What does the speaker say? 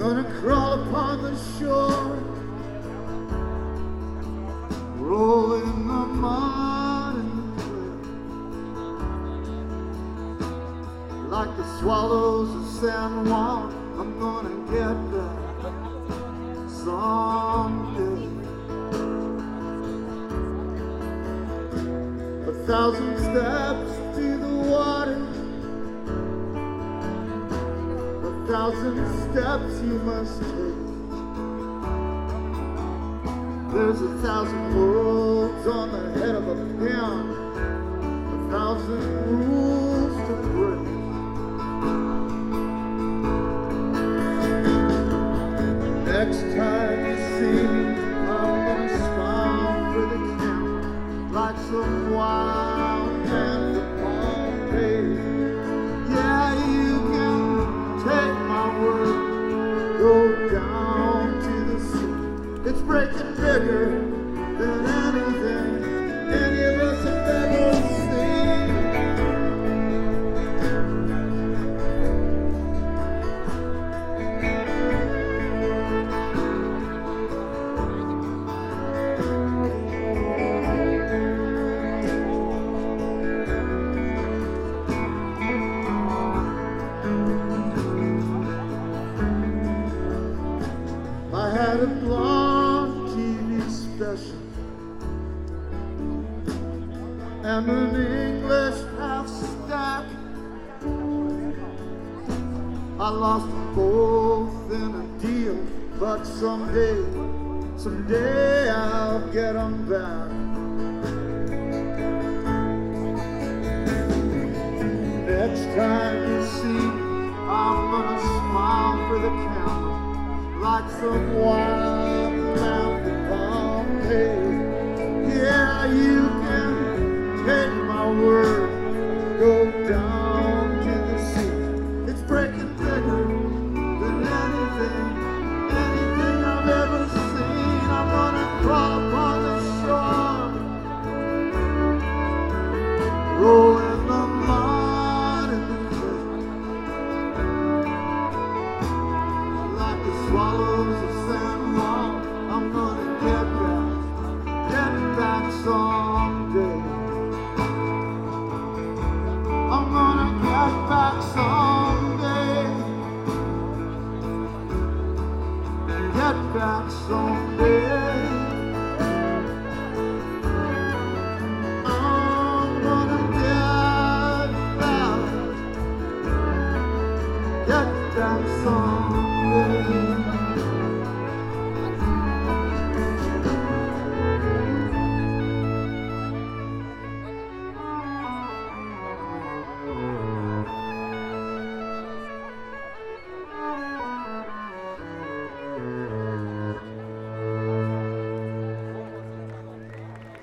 gonna crawl upon the shore, roll in the mud and the clay. Like the swallows of San Juan, I'm gonna get back someday. 1,000 steps to the water, 1,000 steps you must take. There's 1,000 words on the head of a pen, 1,000 rules to break. Next time you see me, I'm gonna smile for the camera like some wild man from Pompeii. Yeah, you can take my word, go down to the sea. It's breaking bigger than anything any of us have ever seen. I had a blonde TV special and an English half stack. I lost them both in a deal, but someday I'll get them back. Next time you see me, I'm gonna smile for the camera like some wild man from Pompeii. Yeah, you can take my word, go down to the sea. It's breaking bigger than anything I've ever seen. I'm gonna crawl upon the shore, roll in the mud and the clay. Like the swallows of San Juan, I'm gonna get back someday. I'm gonna get back someday. Get back someday. I'm gonna get back someday.